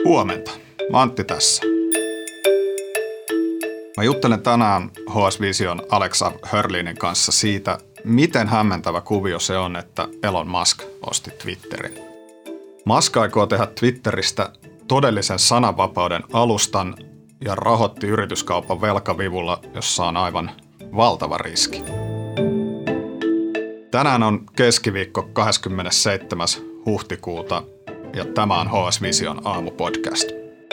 Huomenta. Antti tässä. Mä juttelen tänään HS Vision Alexa Hörlinin kanssa siitä, miten hämmentävä kuvio se on, että Elon Musk osti Twitterin. Musk aikoo tehdä Twitteristä todellisen sananvapauden alustan ja rahoitti yrityskaupan velkavivulla, jossa on aivan valtava riski. Tänään on keskiviikko 27. huhtikuuta ja tämä on HS Vision aamupodcast.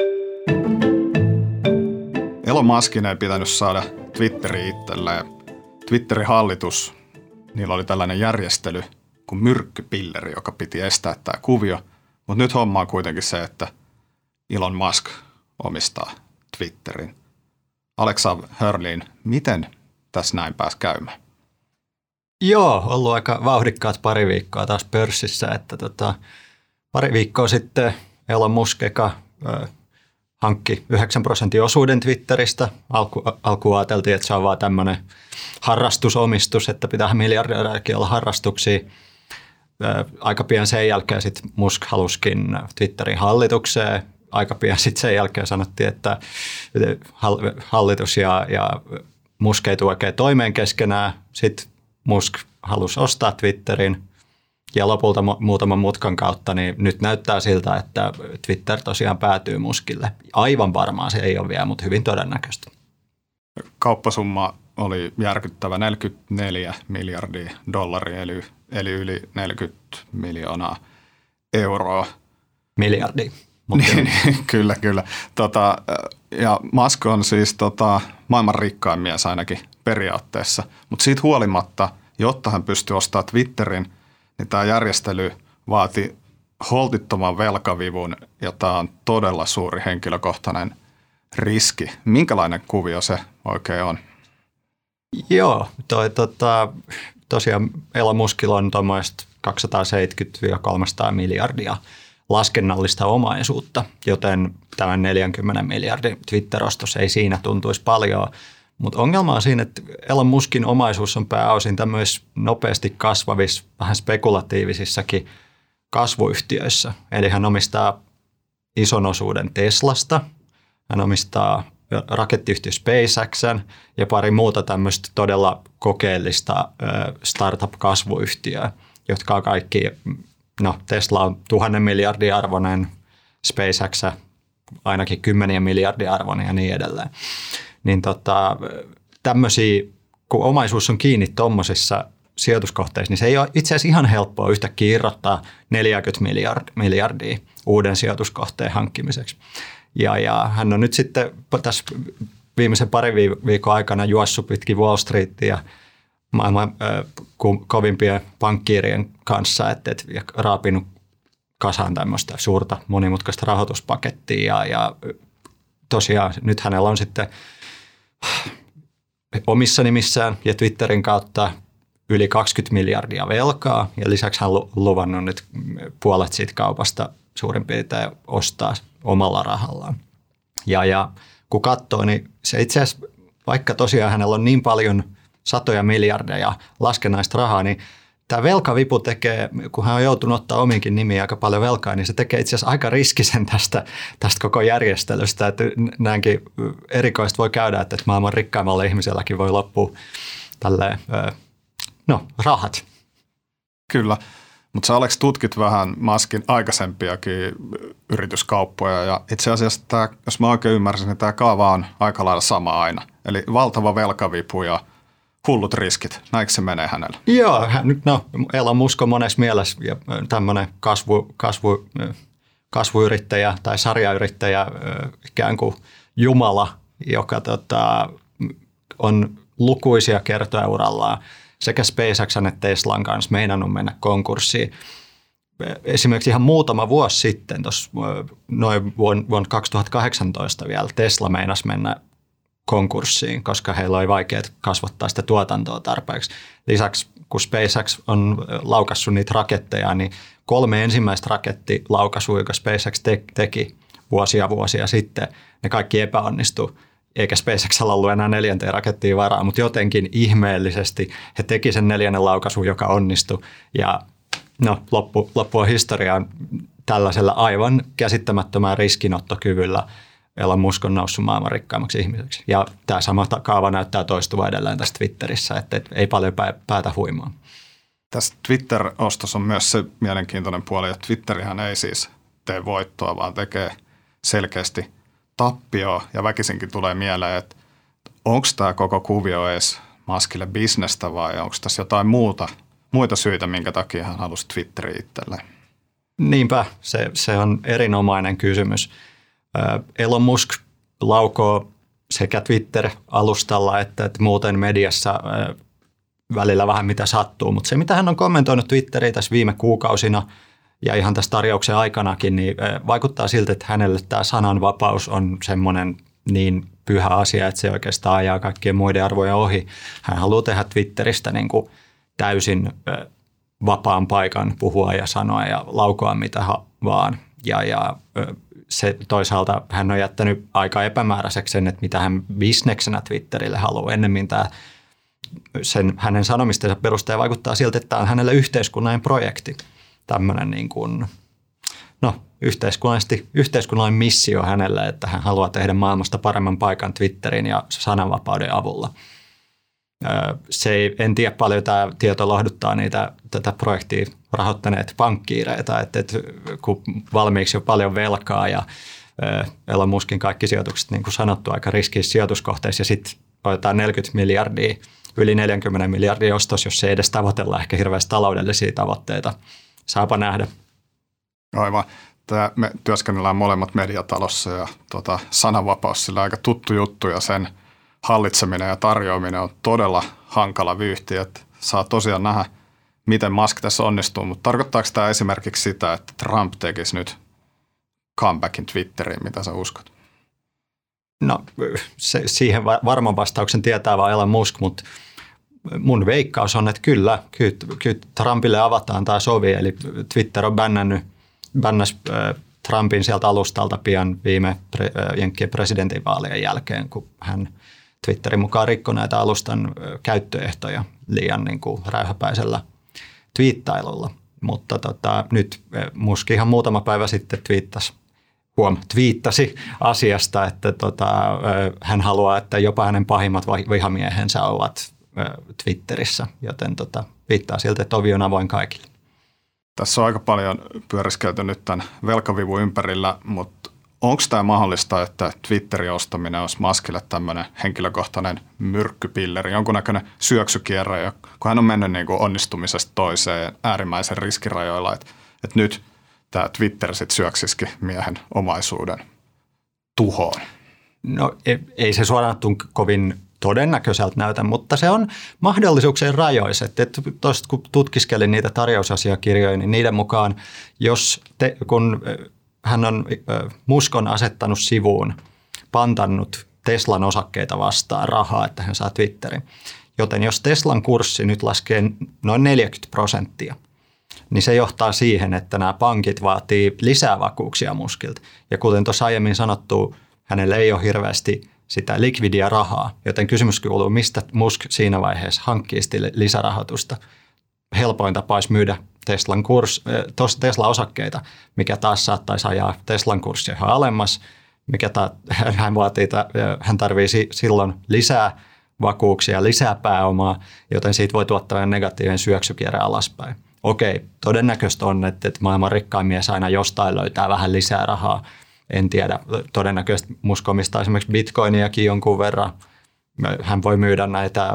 Elon Muskin ei pitänyt saada Twitteriin itselleen. Twitterin hallitus, niillä oli tällainen järjestely kuin myrkkypilleri, joka piti estää tämä kuvio. Mutta nyt homma on kuitenkin se, että Elon Musk omistaa Twitterin. Alexa Hörlin, miten tässä näin pääsi käymään? Joo, ollut aika vauhdikkaat pari viikkoa taas pörssissä, että pari viikkoa sitten Elon Musk hankki 9% osuuden Twitteristä. Alkuun ajateltiin, että se on vaan tämmöinen harrastusomistus, että pitää miljardöörilläkin olla harrastuksia. Aika pian sen jälkeen sitten Musk halusikin Twitterin hallitukseen. Aika pian sitten sen jälkeen sanottiin, että hallitus ja Musk ei tule oikein toimeen keskenään. Sitten Musk halusi ostaa Twitterin ja lopulta muutaman mutkan kautta, niin nyt näyttää siltä, että Twitter tosiaan päätyy Muskille. Aivan varmaan se ei ole vielä, mutta hyvin todennäköistä. Kauppasumma oli järkyttävä 44 miljardia dollaria, eli yli 40 miljoonaa euroa. Miljardia. Niin, kyllä. Ja Musk on siis maailman rikkain mies ainakin periaatteessa, mutta siitä huolimatta, jotta hän pystyi ostamaan Twitterin, niin tämä järjestely vaati holtittoman velkavivun ja tämä on todella suuri henkilökohtainen riski. Minkälainen kuvio se oikein on? Joo, tosiaan Elon Muskilla on tuommoista 270-300 miljardia laskennallista omaisuutta, joten tämän 40 miljardin Twitter-ostos ei siinä tuntuisi paljon. Mutta ongelma on siinä, että Elon Muskin omaisuus on pääosin tämmöisissä nopeasti kasvavissa, vähän spekulatiivisissakin kasvuyhtiöissä. Eli hän omistaa ison osuuden Teslasta, hän omistaa rakettiyhtiö SpaceXn ja pari muuta tämmöistä todella kokeellista startup-kasvuyhtiöä, jotka on kaikki, Tesla on 1000 miljardin arvoinen, SpaceX ainakin 10 miljardia arvoinen ja niin edelleen. Niin tämmöisiä, kun omaisuus on kiinni tuommoisissa sijoituskohteissa, niin se ei ole itse asiassa ihan helppoa yhtäkkiä irrottaa 40 miljardia uuden sijoituskohteen hankkimiseksi. Ja hän on nyt sitten tässä viimeisen parin viikon aikana juossut pitkin Wall Streetia ja maailman kovimpien pankkiirien kanssa, ja raapinut kasaan tämmöistä suurta monimutkaista rahoituspakettia ja tosiaan nyt hänellä on sitten omissa nimissään ja Twitterin kautta yli 20 miljardia velkaa ja lisäksi hän on luvannut nyt puolet siitä kaupasta suurin piirtein ostaa omalla rahallaan. Ja kun katsoo, niin se itse asiassa, vaikka tosiaan hänellä on niin paljon satoja miljardeja laskennallista rahaa, niin tämä velkavipu tekee, kun hän on joutunut ottaa omiinkin nimiin aika paljon velkaa, niin se tekee itse asiassa aika riskisen tästä koko järjestelystä. Että näinkin erikoista voi käydä, että maailman rikkaimmalla ihmiselläkin voi loppua tälleen, rahat. Kyllä, mutta sä Alex tutkit vähän Muskin aikaisempiakin yrityskauppoja ja itse asiassa tämä, jos mä oikein ymmärsin, niin tämä kaava on aika lailla sama aina. Eli valtava velkavipu ja hullut riskit. Näinkö se menee hänellä? Joo, Elon Musk on monessa mielessä ja tämmöinen kasvuyrittäjä tai sarjayrittäjä, ikään kuin jumala, joka on lukuisia kertoja urallaan sekä SpaceXn että Teslan kanssa meinannut mennä konkurssiin. Esimerkiksi ihan muutama vuosi sitten, noin vuonna 2018 vielä, Tesla meinasi mennä konkurssiin, koska heillä oli vaikeaa kasvattaa sitä tuotantoa tarpeeksi. Lisäksi, kun SpaceX on laukassut niitä raketteja, niin 3 ensimmäistä rakettilaukasua, joka SpaceX teki vuosia sitten, ne kaikki epäonnistui. Eikä SpaceXalla ollut enää 4. rakettiin varaa, mutta jotenkin ihmeellisesti he teki sen 4. laukaisun, joka onnistui. Ja loppu on historiaan. tällaisella aivan käsittämättömään riskinottokyvyllä Elon Musk on noussut maailman rikkaimmaksi ihmiseksi. Ja tämä sama kaava näyttää toistuva edelleen tässä Twitterissä, että ei paljon päätä huimaa. Tässä Twitter-ostossa on myös se mielenkiintoinen puoli, että Twitterihän ei siis tee voittoa, vaan tekee selkeästi tappioa. Ja väkisinkin tulee mieleen, että onko tämä koko kuvio edes Muskille bisnestä vai onko tässä jotain muita syitä, minkä takia hän halusi Twitteriin itselleen? Niinpä, se on erinomainen kysymys. Elon Musk laukoo sekä Twitter-alustalla että muuten mediassa välillä vähän mitä sattuu, mutta se mitä hän on kommentoinut Twitteriin tässä viime kuukausina ja ihan tässä tarjouksen aikanakin, niin vaikuttaa siltä, että hänelle tämä sananvapaus on semmoinen niin pyhä asia, että se oikeastaan ajaa kaikkien muiden arvojen ohi. Hän haluaa tehdä Twitteristä niin kuin täysin vapaan paikan puhua ja sanoa ja laukoa mitä vaan. Ja se toisaalta hän on jättänyt aika epämääräiseksi sen, että mitä hän bisneksenä Twitterille haluaa. Ennemmin hänen sanomistensa perusteella vaikuttaa siltä, että tämä on hänelle yhteiskunnallinen projekti. Tämmöinen niin kuin, yhteiskunnallinen missio hänelle, että hän haluaa tehdä maailmasta paremman paikan Twitterin ja sananvapauden avulla. En tiedä paljon tämä tieto lohduttaa tätä projektia rahoittaneet pankkiireita, että kun valmiiksi on paljon velkaa ja Elon Muskin kaikki sijoitukset, niin kuin sanottu, aika riskiisissä sijoituskohteissa ja sitten otetaan 40 miljardia, yli 40 miljardia ostos, jos se edes tavoitellaan ehkä hirveästi taloudellisia tavoitteita. Saapa nähdä. Aivan. Me työskennellään molemmat mediatalossa ja sananvapaus sillä aika tuttu juttu ja sen hallitseminen ja tarjoaminen on todella hankala vyyhti, että saa tosiaan nähdä, miten Musk tässä onnistuu, mutta tarkoittaako tämä esimerkiksi sitä, että Trump tekisi nyt comebackin Twitteriin, mitä sä uskot? No siihen varman vastauksen tietää vaan Elon Musk, mutta mun veikkaus on, että kyllä Trumpille avataan taas ovi, eli Twitter on bännäs Trumpin sieltä alustalta pian viime Jenkkien presidentinvaalien jälkeen, kun hän Twitterin mukaan rikkoi näitä alustan käyttöehtoja liian niin kuin räyhäpäisellä twiittailulla. Mutta nyt Musk ihan muutama päivä sitten twiittasi asiasta, että hän haluaa, että jopa hänen pahimmat vihamiehensä ovat Twitterissä, joten viittaa siltä, että ovi on avoin kaikille. Tässä on aika paljon pyöriskelty nyt tämän velkavivun ympärillä, mutta onko tämä mahdollista, että Twitterin ostaminen olisi Muskille tämmöinen henkilökohtainen myrkkypilleri, jonkunnäköinen syöksykierre, kun hän on mennyt niin kuin onnistumisesta toiseen äärimmäisen riskirajoilla, että nyt tämä Twitter sitten syöksisikin miehen omaisuuden tuhoon? No ei se suoraan kovin todennäköiseltä näytä, mutta se on mahdollisuuksien rajoissa. Tuosta kun tutkiskelin niitä tarjousasiakirjoja, niin niiden mukaan, kun Musk on asettanut sivuun, pantannut Teslan osakkeita vastaan rahaa, että hän saa Twitterin. Joten jos Teslan kurssi nyt laskee noin 40%, niin se johtaa siihen, että nämä pankit vaatii lisää vakuuksia Muskilta. Ja kuten tuossa aiemmin sanottu, hänellä ei ole hirveästi sitä likvidia rahaa, joten kysymys kuuluu, mistä Musk siinä vaiheessa hankkii lisärahoitusta. Helpoin tapa olisi myydä Tesla-osakkeita, mikä taas saattaisi ajaa Teslan kurssia ihan alemmas, hän tarvitsee silloin lisää vakuuksia, lisää pääomaa, joten siitä voi tuottaa negatiivinen syöksykierre alaspäin. Okei, todennäköistä on, että maailman rikkain mies aina jostain löytää vähän lisää rahaa. En tiedä, todennäköisesti Musk omistaa esimerkiksi bitcoiniakin jonkun verran. Hän voi myydä näitä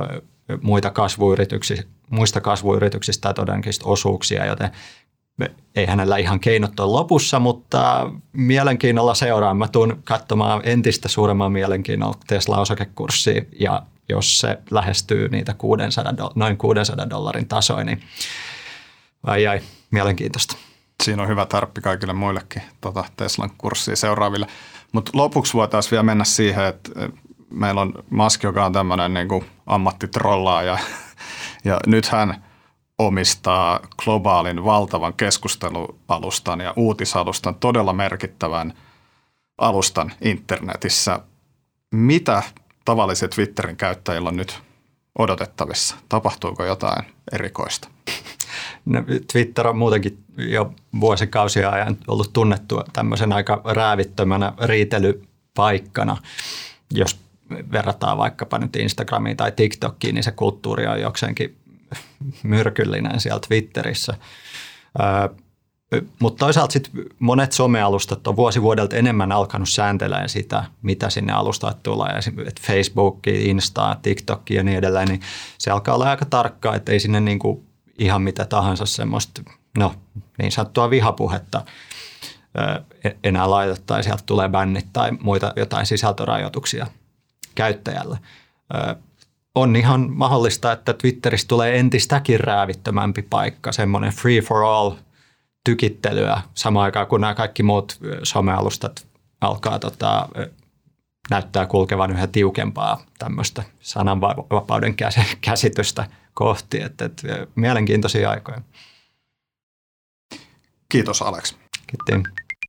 muista kasvuyrityksistä tai todennäköisesti osuuksia, joten ei hänellä ihan keinot ole lopussa, mutta mielenkiinnolla seuraan. Mä tuun katsomaan entistä suuremman mielenkiinnolla Tesla-osakekurssia ja jos se lähestyy niitä noin $600 tasoja, niin ai, mielenkiintoista. Siinä on hyvä tarppi kaikille muillekin Teslan kurssia seuraaville. Mutta lopuksi voitaisiin vielä mennä siihen, että meillä on Musk, joka on tämmöinen niin kuin ammattitrollaaja ja nyt hän omistaa globaalin valtavan keskustelualustan ja uutisalustan, todella merkittävän alustan internetissä. Mitä tavalliset Twitterin käyttäjillä on nyt odotettavissa? Tapahtuuko jotain erikoista? Twitter on muutenkin jo vuosikausia ajan ollut tunnettu tämmöisen aika räävittömänä riitelypaikkana. Jos verrataan vaikkapa nyt Instagramiin tai TikTokiin, niin se kulttuuri on jokseenkin myrkyllinen siellä Twitterissä. Mutta toisaalta sit monet somealustat on vuosi vuodelta enemmän alkanut sääntelemään sitä, mitä sinne alustaat tulee. Esimerkiksi Facebook, Insta, TikTok ja niin edelleen, niin se alkaa olla aika tarkkaa, että ei sinne niinku ihan mitä tahansa semmoista niin sanottua vihapuhetta enää laita tai sieltä tulee bännit tai muita jotain sisältörajoituksia käyttäjälle. On ihan mahdollista, että Twitteristä tulee entistäkin räävittömämpi paikka, semmoinen free for all tykittelyä samaan aikaan, kun nämä kaikki muut somealustat alkaa näyttää kulkevan yhä tiukempaa tämmöistä sananvapauden käsitystä kohti. Että mielenkiintoisia aikoja. Kiitos Alex. Kiitos.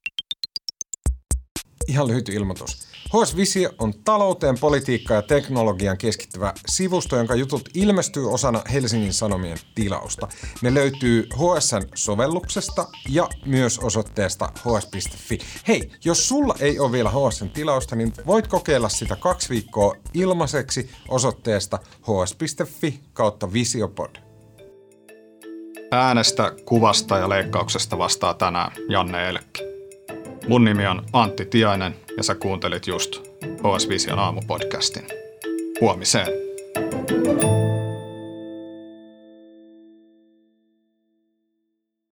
Ihan lyhyt ilmoitus. HS Visio on talouteen, politiikkaan ja teknologiaan keskittyvä sivusto, jonka jutut ilmestyy osana Helsingin Sanomien tilausta. Ne löytyy HS:n sovelluksesta ja myös osoitteesta hs.fi. Hei, jos sulla ei ole vielä HS:n tilausta, niin voit kokeilla sitä 2 viikkoa ilmaiseksi osoitteesta hs.fi/visiopod. Äänestä, kuvasta ja leikkauksesta vastaa tänään Janne Elkki. Mun nimi on Antti Tiainen ja sä kuuntelit just HS Vision aamupodcastin. Huomiseen.